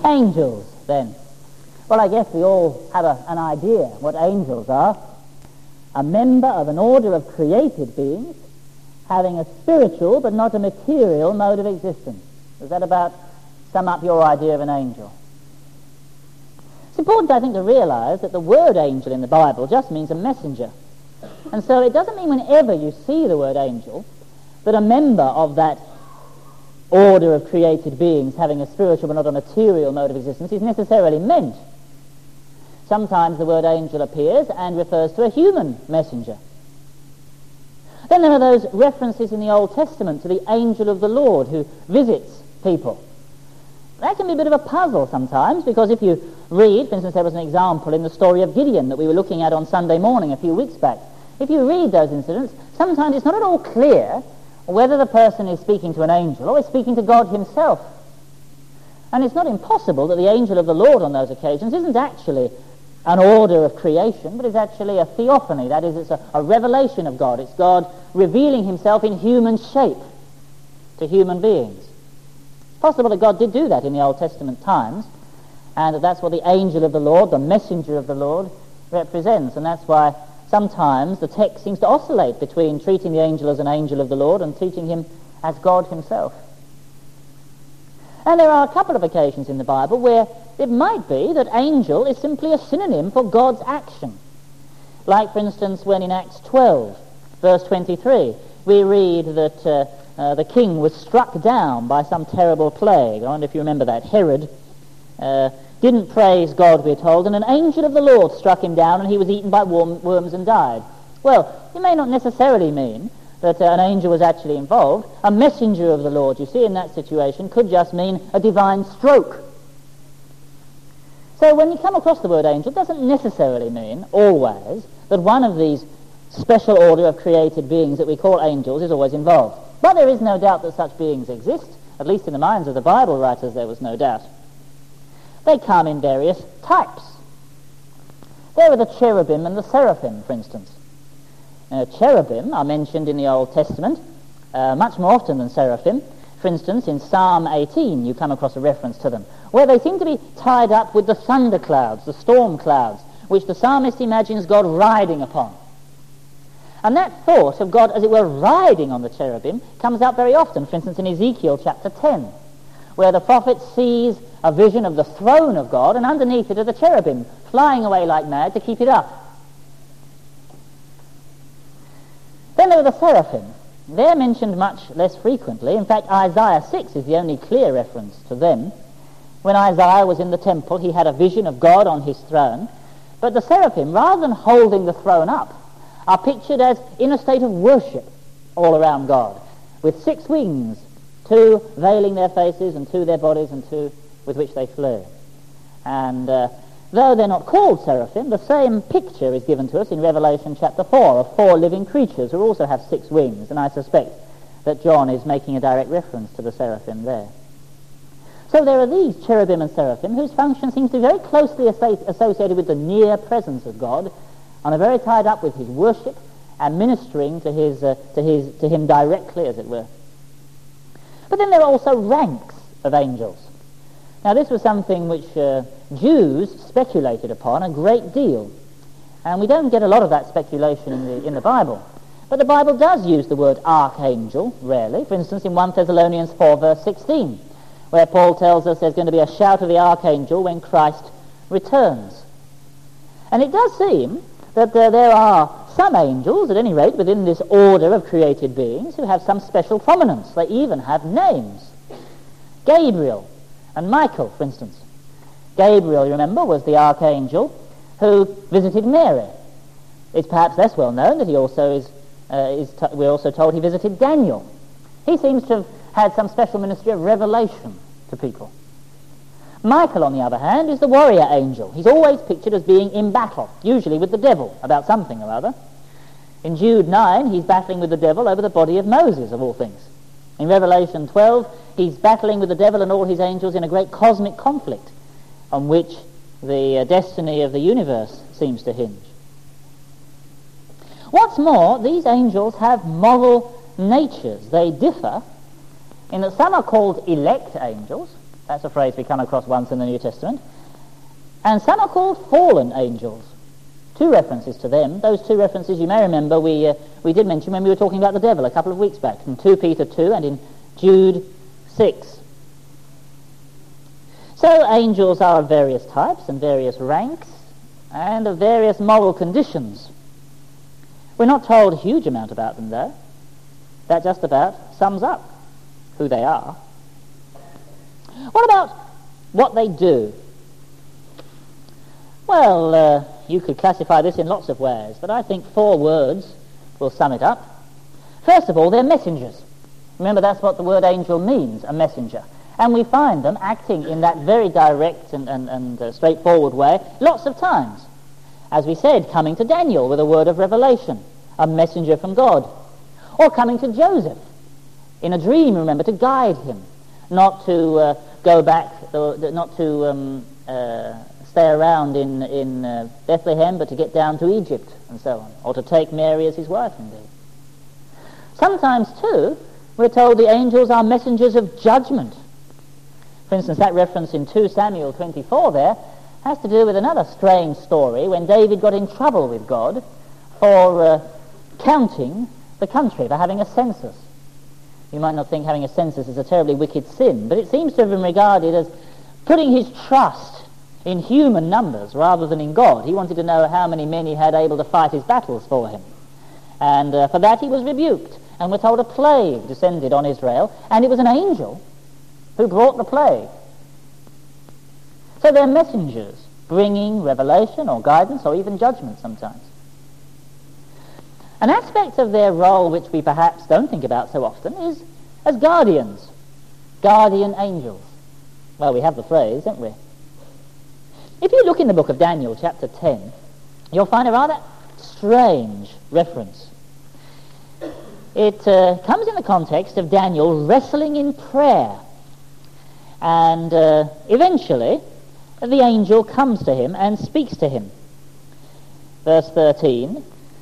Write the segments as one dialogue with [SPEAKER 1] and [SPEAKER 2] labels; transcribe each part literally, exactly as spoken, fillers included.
[SPEAKER 1] Angels, then. Well, I guess we all have a, an idea what angels are. A member of an order of created beings having a spiritual but not a material mode of existence. Does that about sum up your idea of an angel? It's important, I think, to realize that the word angel in the Bible just means a messenger. And so it doesn't mean whenever you see the word angel that a member of that order of created beings having a spiritual but not a material mode of existence is necessarily meant. Sometimes the word angel appears and refers to a human messenger. Then there are those references in the Old Testament to the angel of the Lord who visits people. That can be a bit of a puzzle sometimes, because if you read, for instance, there was an example in the story of Gideon that we were looking at on Sunday morning a few weeks back. If you read those incidents, sometimes it's not at all clear whether the person is speaking to an angel or is speaking to God himself. And it's not impossible that the angel of the Lord on those occasions isn't actually an order of creation, but is actually a theophany. That is, it's a, a revelation of God. It's God revealing himself in human shape to human beings. It's possible that God did do that in the Old Testament times, and that that's what the angel of the Lord, the messenger of the Lord, represents. And that's why sometimes the text seems to oscillate between treating the angel as an angel of the Lord and treating him as God himself. And there are a couple of occasions in the Bible where it might be that angel is simply a synonym for God's action. Like, for instance, when in Acts twelve, verse twenty-three, we read that uh, uh, the king was struck down by some terrible plague. I wonder if you remember that. Herod uh, didn't praise God, we're told, and an angel of the Lord struck him down and he was eaten by worm, worms and died. Well, it may not necessarily mean that uh, an angel was actually involved. A messenger of the Lord, you see, in that situation could just mean a divine stroke. So when you come across the word angel, it doesn't necessarily mean, always, that one of these special order of created beings that we call angels is always involved. But there is no doubt that such beings exist. At least in the minds of the Bible writers there was no doubt. They come in various types. There are the cherubim and the seraphim, for instance. Uh, cherubim are mentioned in the Old Testament uh, much more often than seraphim. For instance, in Psalm eighteen you come across a reference to them, where they seem to be tied up with the thunder clouds, the storm clouds, which the psalmist imagines God riding upon. And that thought of God, as it were, riding on the cherubim comes out very often, for instance, in Ezekiel chapter ten, where the prophet sees a vision of the throne of God, and underneath it are the cherubim, flying away like mad to keep it up. Then there are the seraphim. They're mentioned much less frequently. In fact, Isaiah six is the only clear reference to them. When Isaiah was in the temple, he had a vision of God on his throne. But the seraphim, rather than holding the throne up, are pictured as in a state of worship all around God, with six wings, two veiling their faces and two their bodies and two with which they flew. And uh, though they're not called seraphim, the same picture is given to us in Revelation chapter four of four living creatures who also have six wings, and I suspect that John is making a direct reference to the seraphim there. So there are these cherubim and seraphim whose function seems to be very closely associated with the near presence of God, and are very tied up with his worship and ministering to his uh, to his to him directly, as it were. But then there are also ranks of angels. Now this was something which uh, Jews speculated upon a great deal, and we don't get a lot of that speculation in the in the Bible. But the Bible does use the word archangel rarely. For instance, in First Thessalonians four verse sixteen, where Paul tells us there's going to be a shout of the archangel when Christ returns. And it does seem that uh, there are some angels, at any rate, within this order of created beings who have some special prominence. They even have names. Gabriel and Michael, for instance. Gabriel, you remember, was the archangel who visited Mary. It's perhaps less well known that he also is, uh, is t- we're also told he visited Daniel. He seems to have had some special ministry of revelation to people. Michael, on the other hand, is the warrior angel. He's always pictured as being in battle, usually with the devil, about something or other. In Jude nine, he's battling with the devil over the body of Moses, of all things. In Revelation twelve, he's battling with the devil and all his angels in a great cosmic conflict on which the uh, destiny of the universe seems to hinge. What's more, these angels have moral natures. They differ in that some are called elect angels That's a phrase we come across once in the New Testament. And some are called fallen angels. Two references to them. Those two references, you may remember, we uh, we did mention when we were talking about the devil a couple of weeks back, in two Peter two and in Jude six. So angels are of various types and various ranks and of various moral conditions. We're not told a huge amount about them, though. That just about sums up who they are. What about what they do? Well, uh, you could classify this in lots of ways, but I think four words will sum it up. First of all, they're messengers. Remember, that's what the word angel means, a messenger. And we find them acting in that very direct and, and, and uh, straightforward way lots of times. As we said, coming to Daniel with a word of revelation, a messenger from God. Or coming to Joseph in a dream, remember, to guide him, not to uh, go back, uh, not to um, uh, stay around in, in uh, Bethlehem, but to get down to Egypt and so on, or to take Mary as his wife indeed. Sometimes, too, we're told the angels are messengers of judgment. For instance, that reference in two Samuel twenty-four there has to do with another strange story when David got in trouble with God for uh, counting the country, for having a census. You might not think having a census is a terribly wicked sin, but it seems to have been regarded as putting his trust in human numbers rather than in God. He wanted to know how many men he had able to fight his battles for him. And uh, for that he was rebuked, and we're told a plague descended on Israel, and it was an angel who brought the plague. So they're messengers, bringing revelation or guidance or even judgment sometimes. An aspect of their role which we perhaps don't think about so often is as guardians, guardian angels. Well, we have the phrase, don't we? If you look in the book of Daniel, chapter ten, you'll find a rather strange reference. It uh, comes in the context of Daniel wrestling in prayer. And uh, eventually, the angel comes to him and speaks to him. Verse thirteen,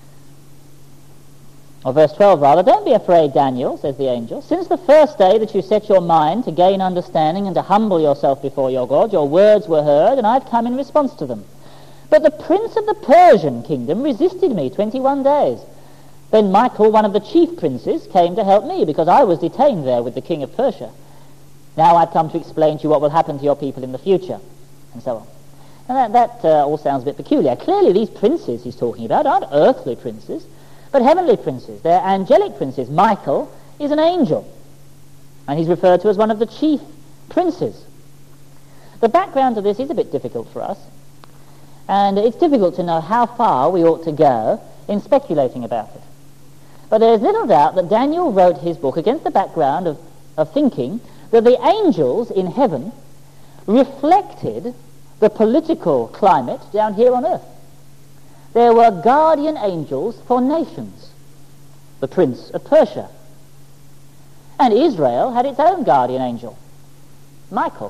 [SPEAKER 1] or verse twelve rather, "Don't be afraid, Daniel," says the angel. "Since the first day that you set your mind to gain understanding and to humble yourself before your God, your words were heard, and I've come in response to them. But the prince of the Persian kingdom resisted me twenty-one days. Then Michael, one of the chief princes, came to help me, because I was detained there with the king of Persia. Now I've come to explain to you what will happen to your people in the future," and so on. And that, that uh, all sounds a bit peculiar. Clearly these princes he's talking about aren't earthly princes, but heavenly princes. They're angelic princes. Michael is an angel, and he's referred to as one of the chief princes. The background to this is a bit difficult for us, and it's difficult to know how far we ought to go in speculating about it. But there's little doubt that Daniel wrote his book against the background of, of thinking that the angels in heaven reflected the political climate down here on earth. There were guardian angels for nations, the prince of Persia. And Israel had its own guardian angel, Michael.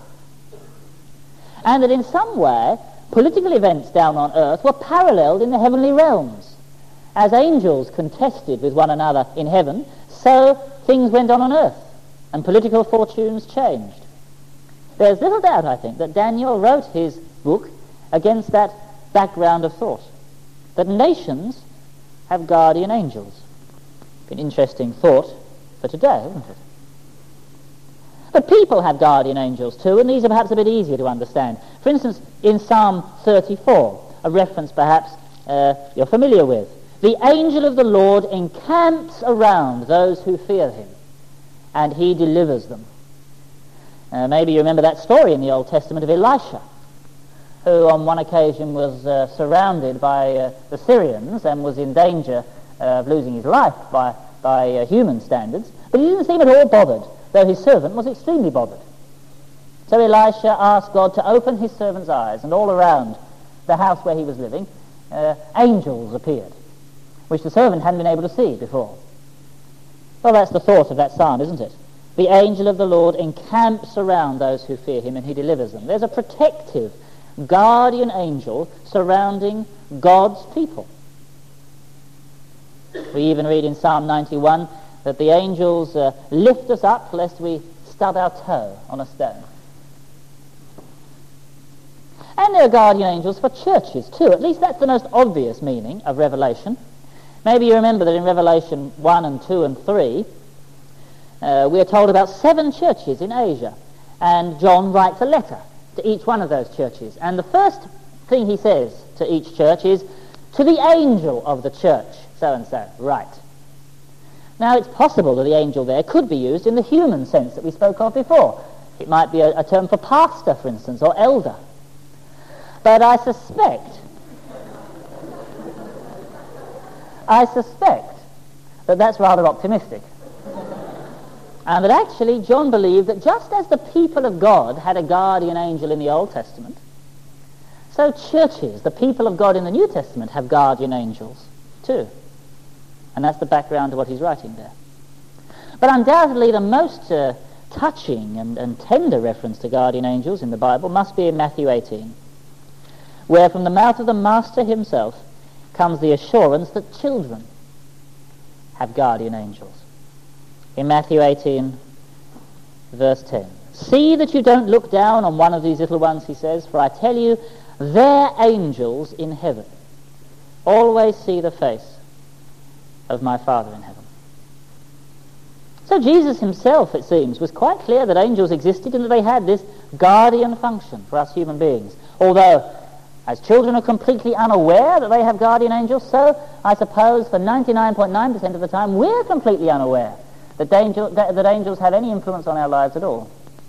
[SPEAKER 1] And that in some way, political events down on earth were paralleled in the heavenly realms. As angels contested with one another in heaven, so things went on on earth, and political fortunes changed. There's little doubt, I think, that Daniel wrote his book against that background of thought, that nations have guardian angels. An interesting thought for today, isn't it? But people have guardian angels too, and these are perhaps a bit easier to understand. For instance, in Psalm thirty-four, a reference perhaps uh, you're familiar with, "The angel of the Lord encamps around those who fear him, and he delivers them." Uh, maybe you remember that story in the Old Testament of Elisha, who on one occasion was uh, surrounded by uh, the Syrians and was in danger uh, of losing his life by, by uh, human standards, but he didn't seem at all bothered, though his servant was extremely bothered. So Elisha asked God to open his servant's eyes, and all around the house where he was living, uh, angels appeared, which the servant hadn't been able to see before. Well, that's the thought of that psalm, isn't it? The angel of the Lord encamps around those who fear him, and he delivers them. There's a protective guardian angel surrounding God's people. We even read in Psalm ninety-one that the angels uh, lift us up lest we stub our toe on a stone. And there are guardian angels for churches too. At least that's the most obvious meaning of Revelation. Maybe you remember that in Revelation one and two and three, uh, we are told about seven churches in Asia. And John writes a letter to each one of those churches. And the first thing he says to each church is, to the angel of the church, so-and-so, right. Now, it's possible that the angel there could be used in the human sense that we spoke of before. It might be a, a term for pastor, for instance, or elder. But I suspect, I suspect that that's rather optimistic. And that actually John believed that just as the people of God had a guardian angel in the Old Testament, so churches, the people of God in the New Testament, have guardian angels too. And that's the background to what he's writing there. But undoubtedly the most uh, touching and, and tender reference to guardian angels in the Bible must be in Matthew eighteen, where from the mouth of the Master himself comes the assurance that children have guardian angels. In Matthew eighteen, verse ten. See that you don't look down on one of these little ones, he says, for I tell you, their angels in heaven always see the face of my Father in heaven. So Jesus himself, it seems, was quite clear that angels existed and that they had this guardian function for us human beings. Although, as children are completely unaware that they have guardian angels, so I suppose for ninety-nine point nine percent of the time we're completely unaware that, angel, that, that angels have any influence on our lives at all.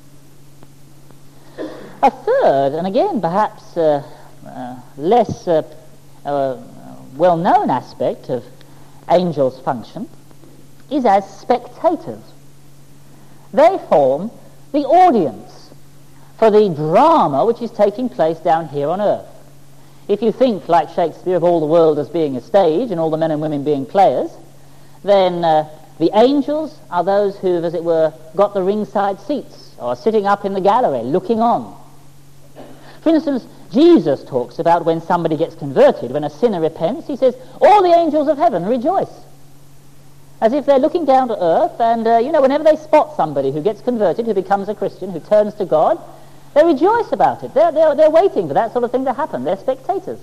[SPEAKER 1] A third, and again perhaps uh, uh, less uh, uh, well-known aspect of angels' function, is as spectators. They form the audience for the drama which is taking place down here on earth. If you think, like Shakespeare, of all the world as being a stage and all the men and women being players, then uh, the angels are those who've, as it were, got the ringside seats or are sitting up in the gallery looking on. For instance, Jesus talks about when somebody gets converted, when a sinner repents, he says, all the angels of heaven rejoice. As if they're looking down to earth, and, uh, you know, whenever they spot somebody who gets converted, who becomes a Christian, who turns to God, they rejoice about it. They're, they're, they're waiting for that sort of thing to happen. They're spectators.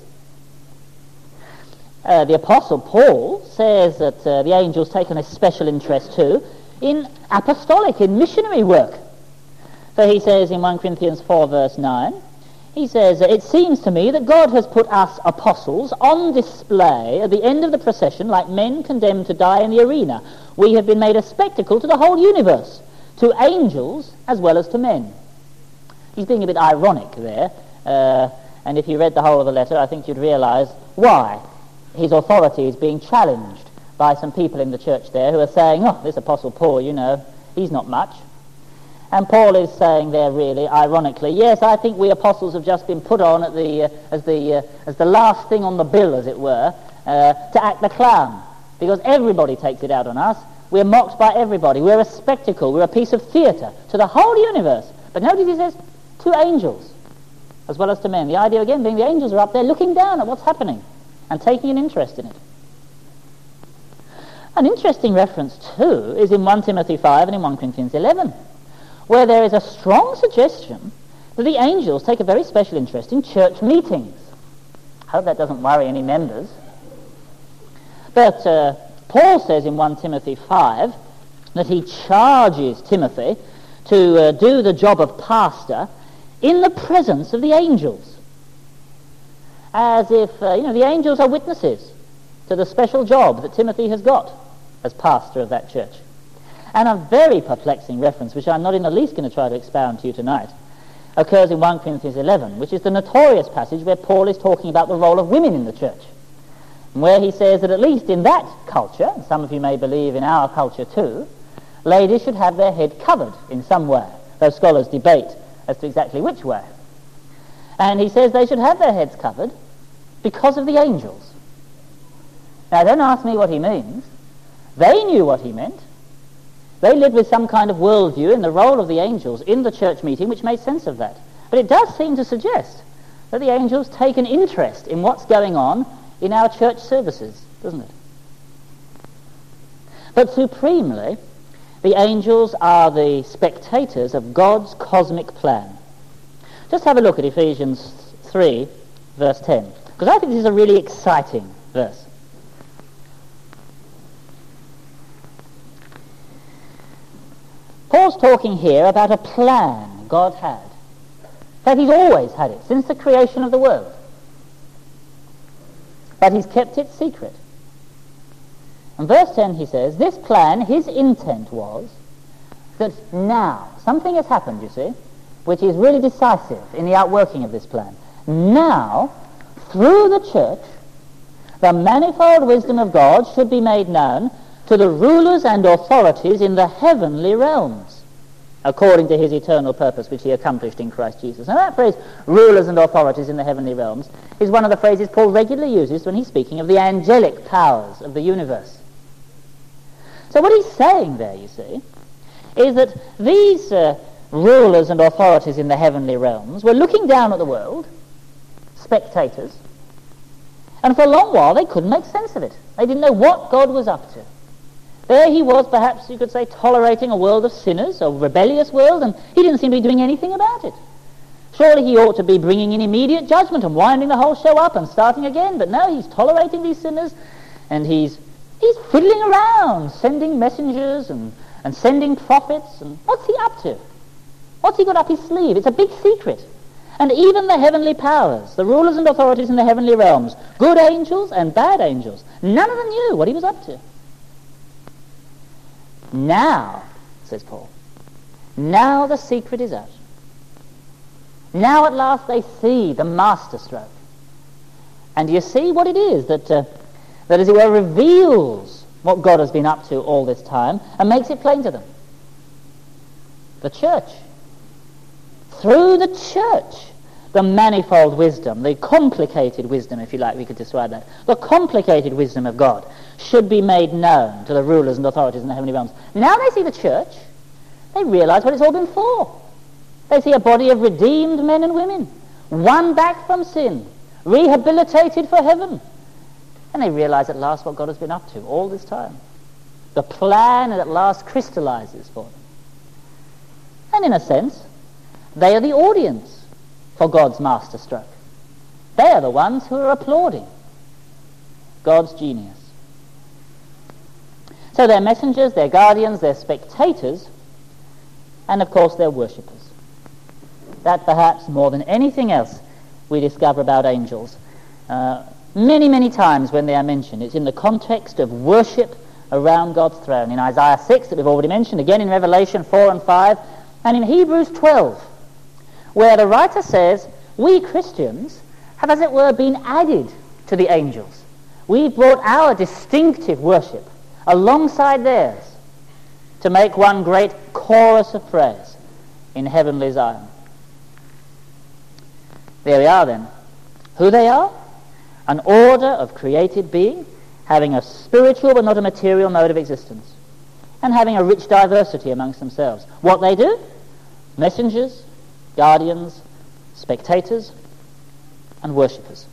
[SPEAKER 1] Uh, the Apostle Paul says that uh, the angels take an special interest too in apostolic, in missionary work. So he says in First Corinthians four verse nine, he says, it seems to me that God has put us apostles on display at the end of the procession like men condemned to die in the arena. We have been made a spectacle to the whole universe, to angels as well as to men. He's being a bit ironic there, uh, and if you read the whole of the letter, I think you'd realize why his authority is being challenged by some people in the church there who are saying, oh, this Apostle Paul, you know, he's not much. And Paul is saying there really, ironically, yes, I think we apostles have just been put on at the, uh, as, the, uh, as the last thing on the bill, as it were, uh, to act the clown, because everybody takes it out on us. We're mocked by everybody. We're a spectacle. We're a piece of theatre to the whole universe. But notice he says, to angels, as well as to men. The idea again being the angels are up there looking down at what's happening and taking an interest in it. An interesting reference, too, is in First Timothy five and in First Corinthians eleven, where there is a strong suggestion that the angels take a very special interest in church meetings. I hope that doesn't worry any members. But uh, Paul says in First Timothy five that he charges Timothy to uh, do the job of pastor in the presence of the angels. As if, uh, you know, the angels are witnesses to the special job that Timothy has got as pastor of that church. And a very perplexing reference, which I'm not in the least going to try to expound to you tonight, occurs in First Corinthians eleven, which is the notorious passage where Paul is talking about the role of women in the church, and where he says that at least in that culture, and some of you may believe in our culture too, ladies should have their head covered in some way, though scholars debate as to exactly which way. And he says they should have their heads covered because of the angels. Now, don't ask me what he means. They knew what he meant. They lived with some kind of worldview in the role of the angels in the church meeting, which made sense of that. But it does seem to suggest that the angels take an interest in what's going on in our church services, doesn't it? But supremely, the angels are the spectators of God's cosmic plan. Just have a look at Ephesians three, verse ten, because I think this is a really exciting verse. Paul's talking here about a plan God had. In fact, he's always had it, since the creation of the world. But he's kept it secret. In verse ten he says, this plan, his intent was that now, something has happened, you see, which is really decisive in the outworking of this plan. Now, through the church, the manifold wisdom of God should be made known to the rulers and authorities in the heavenly realms, according to his eternal purpose which he accomplished in Christ Jesus. Now that phrase, rulers and authorities in the heavenly realms, is one of the phrases Paul regularly uses when he's speaking of the angelic powers of the universe. So what he's saying there, you see, is that these uh, rulers and authorities in the heavenly realms were looking down at the world, spectators, and for a long while they couldn't make sense of it. They didn't know what God was up to. There he was, perhaps you could say, tolerating a world of sinners, a rebellious world, and he didn't seem to be doing anything about it. Surely he ought to be bringing in immediate judgment and winding the whole show up and starting again, but no, he's tolerating these sinners, and he's he's fiddling around, sending messengers and, and sending prophets, and what's he up to? What's he got up his sleeve? It's a big secret. And even the heavenly powers, the rulers and authorities in the heavenly realms, good angels and bad angels, none of them knew what he was up to. Now, says Paul, now the secret is out. Now at last they see the masterstroke. And you see what it is that, uh, that as it were reveals what God has been up to all this time and makes it plain to them. The church. Through the church, the manifold wisdom, the complicated wisdom, if you like, we could describe that, the complicated wisdom of God should be made known to the rulers and authorities in the heavenly realms. Now they see the church, they realize what it's all been for. They see a body of redeemed men and women, won back from sin, rehabilitated for heaven. And they realize at last what God has been up to all this time. The plan at last crystallizes for them. And in a sense, they are the audience for God's masterstroke. They are the ones who are applauding God's genius. So they're messengers, they're guardians, they're spectators, and of course they're worshippers. That perhaps more than anything else we discover about angels. Uh, many, many times when they are mentioned, it's in the context of worship around God's throne. In Isaiah six, that we've already mentioned, again in Revelation four and five, and in Hebrews twelve, where the writer says, we Christians have, as it were, been added to the angels. We've brought our distinctive worship alongside theirs to make one great chorus of praise in heavenly Zion. There we are then. Who they are? An order of created being, having a spiritual but not a material mode of existence, and having a rich diversity amongst themselves. What they do? Messengers, guardians, spectators, and worshippers.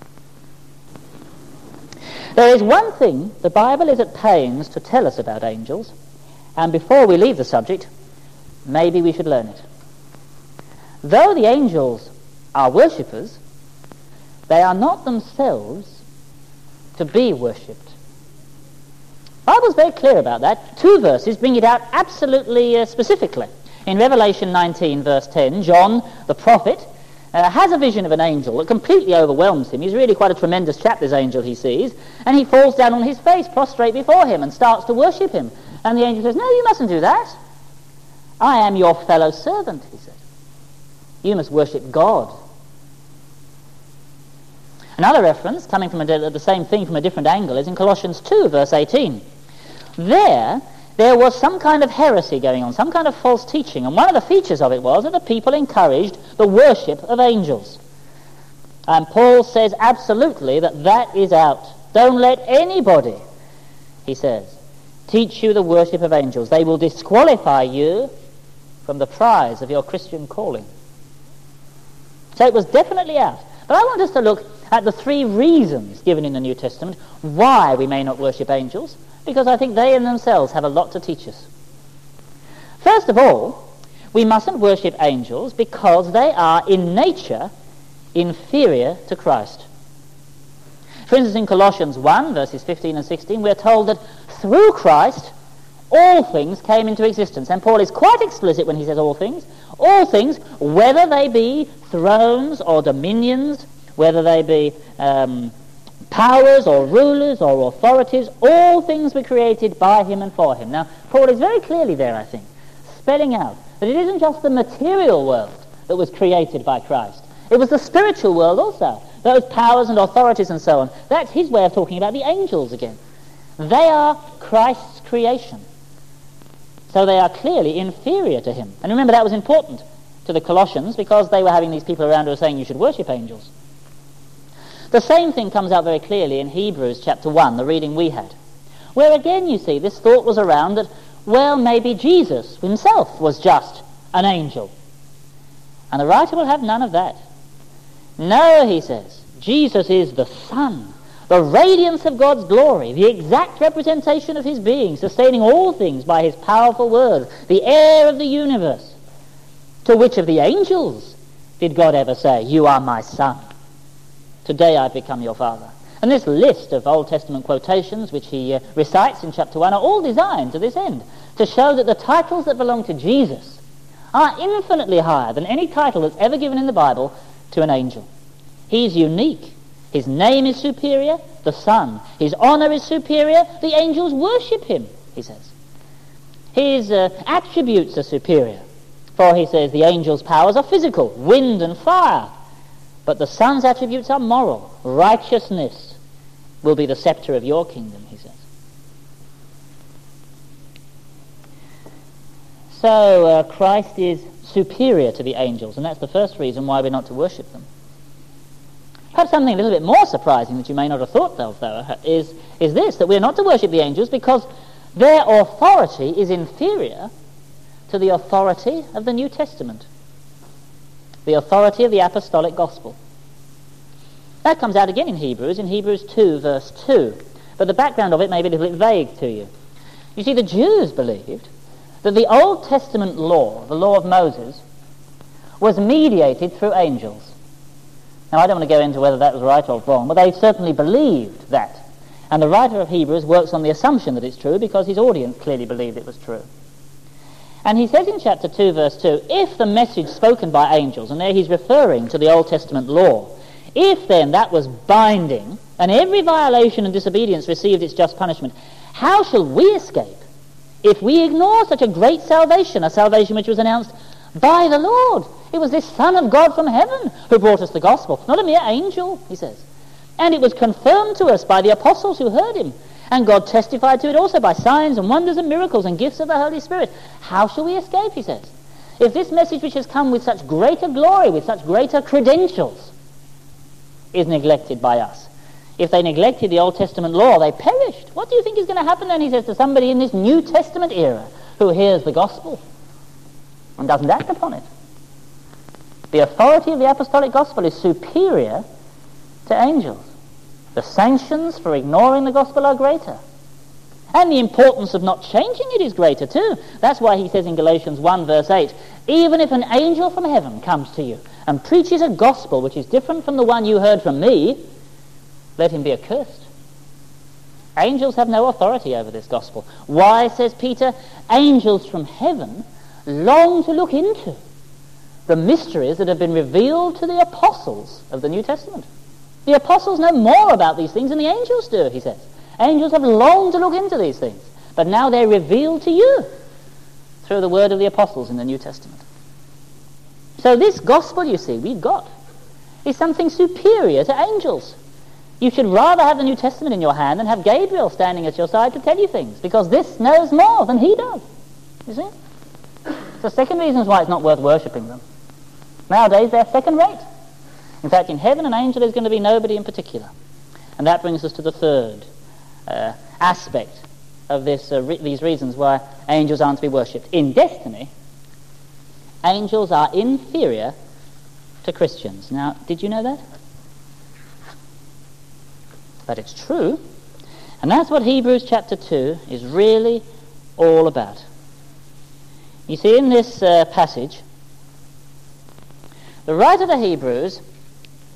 [SPEAKER 1] There is one thing the Bible is at pains to tell us about angels, and before we leave the subject, maybe we should learn it. Though the angels are worshippers, they are not themselves to be worshipped. The Bible's very clear about that. Two verses bring it out absolutely uh, specifically. In Revelation nineteen, verse ten, John, the prophet, uh, has a vision of an angel that completely overwhelms him. He's really quite a tremendous chap, this angel he sees, and he falls down on his face, prostrate before him, and starts to worship him. And the angel says, no, you mustn't do that. I am your fellow servant, he said. You must worship God. Another reference, coming from a, the same thing from a different angle, is in Colossians two, verse eighteen. There, there was some kind of heresy going on, some kind of false teaching, and one of the features of it was that the people encouraged the worship of angels. And Paul says absolutely that that is out. Don't let anybody, he says, teach you the worship of angels. They will disqualify you from the prize of your Christian calling. So it was definitely out. But I want us to look at the three reasons given in the New Testament why we may not worship angels, because I think they in themselves have a lot to teach us. First of all, we mustn't worship angels because they are in nature inferior to Christ. For instance, in Colossians one, verses fifteen and sixteen, we're told that through Christ all things came into existence. And Paul is quite explicit when he says all things. All things, whether they be thrones or dominions, whether they be um, powers or rulers or authorities, all things were created by him and for him. Now, Paul is very clearly there, I think, spelling out that it isn't just the material world that was created by Christ. It was the spiritual world also. Those powers and authorities and so on. That's his way of talking about the angels again. They are Christ's creation. So they are clearly inferior to him. And remember, that was important to the Colossians because they were having these people around who were saying you should worship angels. The same thing comes out very clearly in Hebrews chapter one, the reading we had, where again you see this thought was around that, well, maybe Jesus himself was just an angel. And the writer will have none of that. No, he says, Jesus is the Son, the radiance of God's glory, the exact representation of his being, sustaining all things by his powerful word, the heir of the universe. To which of the angels did God ever say, you are my Son? Today I've become your Father. And this list of Old Testament quotations which he uh, recites in chapter one are all designed to this end, to show that the titles that belong to Jesus are infinitely higher than any title that's ever given in the Bible to an angel. He's unique. His name is superior, the Son. His honor is superior, the angels worship him, he says. His uh, attributes are superior, for he says the angels' powers are physical, wind and fire. But the Son's attributes are moral. Righteousness will be the scepter of your kingdom, he says. So uh, Christ is superior to the angels, and that's the first reason why we're not to worship them. Perhaps something a little bit more surprising that you may not have thought of, though, is, is this, that we're not to worship the angels because their authority is inferior to the authority of the New Testament, the authority of the apostolic gospel. That comes out again in Hebrews, in Hebrews two, verse two. But the background of it may be a little bit vague to you. You see, the Jews believed that the Old Testament law, the law of Moses, was mediated through angels. Now, I don't want to go into whether that was right or wrong, but they certainly believed that. And the writer of Hebrews works on the assumption that it's true because his audience clearly believed it was true. And he says in chapter two, verse two, if the message spoken by angels, and there he's referring to the Old Testament law, if then that was binding, and every violation and disobedience received its just punishment, how shall we escape if we ignore such a great salvation, a salvation which was announced by the Lord? It was this Son of God from heaven who brought us the gospel, not a mere angel, he says. And it was confirmed to us by the apostles who heard him. And God testified to it also by signs and wonders and miracles and gifts of the Holy Spirit. How shall we escape, he says, if this message which has come with such greater glory, with such greater credentials, is neglected by us? If they neglected the Old Testament law, they perished. What do you think is going to happen then, he says, to somebody in this New Testament era who hears the gospel and doesn't act upon it? The authority of the apostolic gospel is superior to angels. The sanctions for ignoring the gospel are greater. And the importance of not changing it is greater too. That's why he says in Galatians one verse eight, even if an angel from heaven comes to you and preaches a gospel which is different from the one you heard from me, let him be accursed. Angels have no authority over this gospel. Why, says Peter, angels from heaven long to look into the mysteries that have been revealed to the apostles of the New Testament. The apostles know more about these things than the angels do, he says. Angels have longed to look into these things, but now they're revealed to you through the word of the apostles in the New Testament. So this gospel, you see, we've got, is something superior to angels. You should rather have the New Testament in your hand than have Gabriel standing at your side to tell you things, because this knows more than he does. You see? It's the second reason why it's not worth worshipping them. Nowadays they're second rate. In fact, in heaven an angel is going to be nobody in particular. And that brings us to the third uh, aspect of this, uh, re- these reasons why angels aren't to be worshipped. In destiny, angels are inferior to Christians. Now, did you know that? But it's true. And that's what Hebrews chapter two is really all about. You see, in this uh, passage, the writer of the Hebrews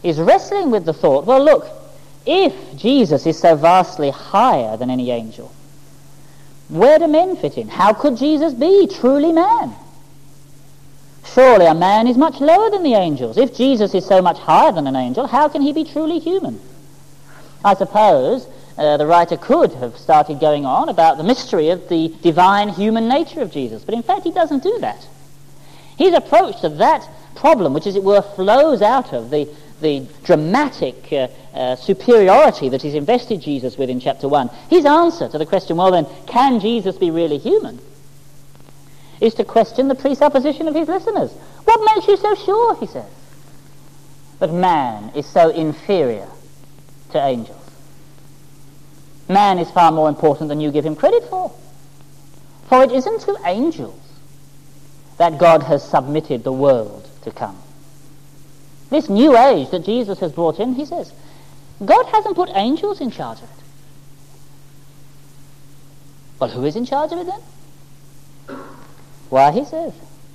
[SPEAKER 1] is wrestling with the thought, well, look, if Jesus is so vastly higher than any angel, where do men fit in? How could Jesus be truly man? Surely a man is much lower than the angels. If Jesus is so much higher than an angel, how can he be truly human? I suppose uh, the writer could have started going on about the mystery of the divine human nature of Jesus, but in fact he doesn't do that. His approach to that problem, which as it were flows out of the, the dramatic uh, uh, superiority that he's invested Jesus with in chapter one, his answer to the question, well then, can Jesus be really human, is to question the presupposition of his listeners. What makes you so sure, he says, that man is so inferior to angels? Man is far more important than you give him credit for. For it isn't to angels that God has submitted the world to come. This new age that Jesus has brought in, he says, God hasn't put angels in charge of it. Well, who is in charge of it then? Why, he says,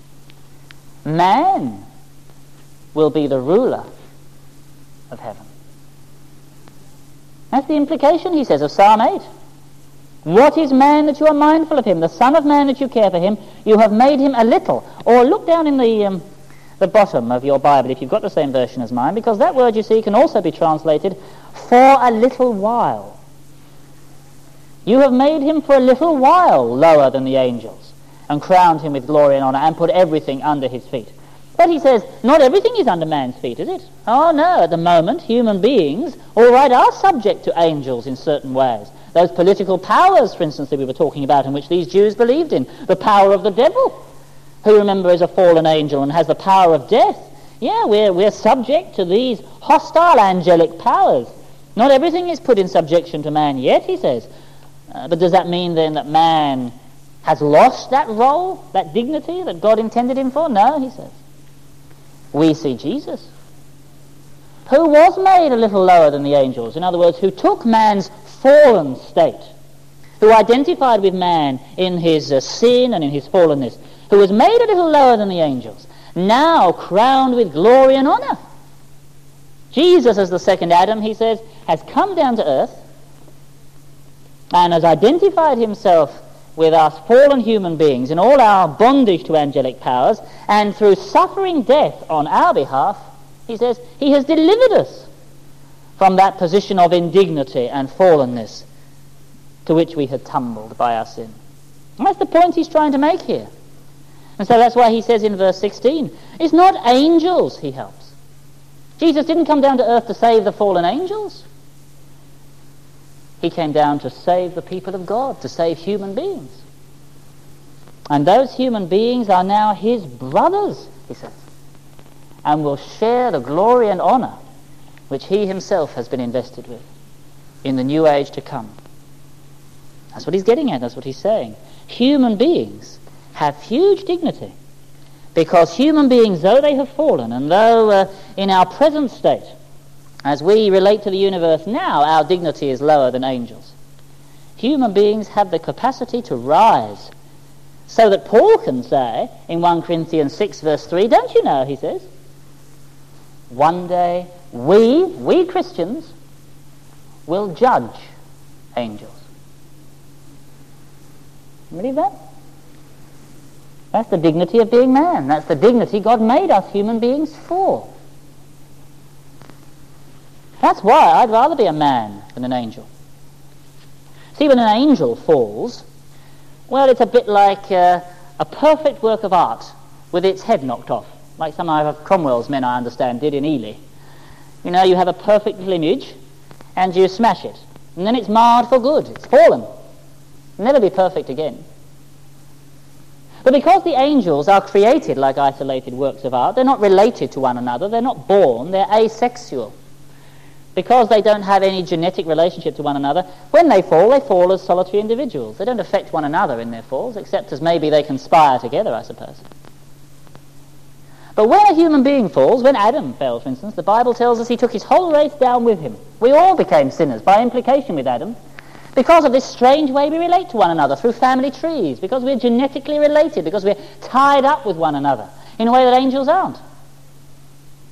[SPEAKER 1] man will be the ruler of heaven. That's the implication, he says, of Psalm eight. What is man that you are mindful of him? The Son of Man that you care for him. You have made him a little. Or look down in the um, the bottom of your Bible, if you've got the same version as mine, because that word, you see, can also be translated for a little while. You have made him for a little while lower than the angels, and crowned him with glory and honor, and put everything under his feet. But he says, not everything is under man's feet, is it? Oh no, at the moment, human beings, all right, are subject to angels in certain ways. Those political powers, for instance, that we were talking about, in which these Jews believed in. The power of the devil, who, remember, is a fallen angel and has the power of death. Yeah, we're, we're subject to these hostile angelic powers. Not everything is put in subjection to man yet, he says. Uh, but does that mean then that man has lost that role, that dignity that God intended him for? No, he says. We see Jesus, who was made a little lower than the angels. In other words, who took man's fallen state, who identified with man in his uh, sin and in his fallenness, who was made a little lower than the angels, now crowned with glory and honor. Jesus, as the second Adam, he says, has come down to earth and has identified himself with us fallen human beings in all our bondage to angelic powers, and through suffering death on our behalf, he says, he has delivered us from that position of indignity and fallenness to which we had tumbled by our sin. And that's the point he's trying to make here. And so that's why he says in verse sixteen, it's not angels he helps. Jesus didn't come down to earth to save the fallen angels. He came down to save the people of God, to save human beings. And those human beings are now his brothers, he says, and will share the glory and honor which he himself has been invested with in the new age to come. That's what he's getting at, that's what he's saying. Human beings have huge dignity, because human beings, though they have fallen, and though uh, in our present state, as we relate to the universe now, our dignity is lower than angels, human beings have the capacity to rise, so that Paul can say in First Corinthians six verse three, don't you know, he says, one day we, we Christians, will judge angels. You believe that? That's the dignity of being man. That's the dignity God made us human beings for. That's why I'd rather be a man than an angel. See, when an angel falls, well, it's a bit like uh, a perfect work of art with its head knocked off, like some of Cromwell's men, I understand, did in Ely. You know, you have a perfect little image, and you smash it, and then it's marred for good. It's fallen. It'll never be perfect again. But because the angels are created like isolated works of art, they're not related to one another, they're not born, they're asexual. Because they don't have any genetic relationship to one another, when they fall, they fall as solitary individuals. They don't affect one another in their falls, except as maybe they conspire together, I suppose. But when a human being falls, when Adam fell, for instance, the Bible tells us he took his whole race down with him. We all became sinners, by implication with Adam, because of this strange way we relate to one another, through family trees, because we're genetically related, because we're tied up with one another, in a way that angels aren't.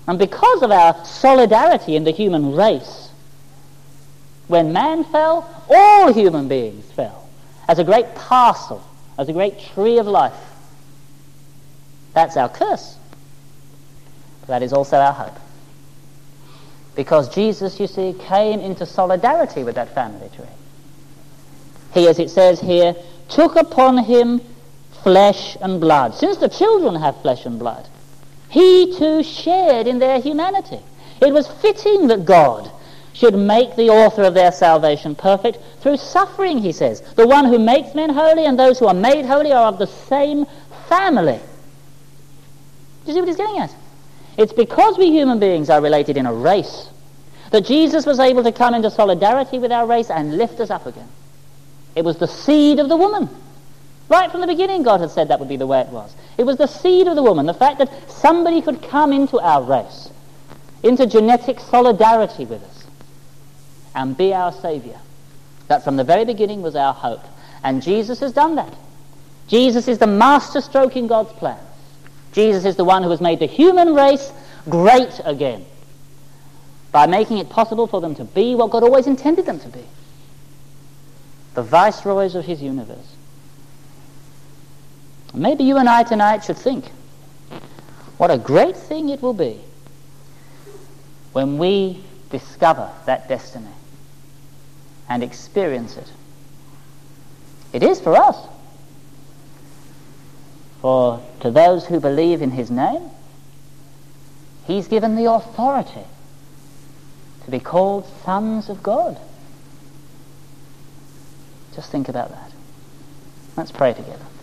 [SPEAKER 1] And because of our solidarity in the human race, when man fell, all human beings fell as a great parcel, as a great tree of life. That's our curse. But that is also our hope. Because Jesus, you see, came into solidarity with that family tree. He, as it says here, took upon him flesh and blood. Since the children have flesh and blood, he too shared in their humanity. It was fitting that God should make the author of their salvation perfect through suffering, he says. The one who makes men holy and those who are made holy are of the same family. Do you see what he's getting at? It's because we human beings are related in a race that Jesus was able to come into solidarity with our race and lift us up again. It was the seed of the woman. Right from the beginning, God had said that would be the way it was. It was the seed of the woman, the fact that somebody could come into our race, into genetic solidarity with us, and be our Saviour. That from the very beginning was our hope. And Jesus has done that. Jesus is the master stroke in God's plan. Jesus is the one who has made the human race great again by making it possible for them to be what God always intended them to be. The viceroys of his universe. Maybe you and I tonight should think what a great thing it will be when we discover that destiny and experience it. It is for us. For to those who believe in his name, he's given the authority to be called sons of God. Just think about that. Let's pray together.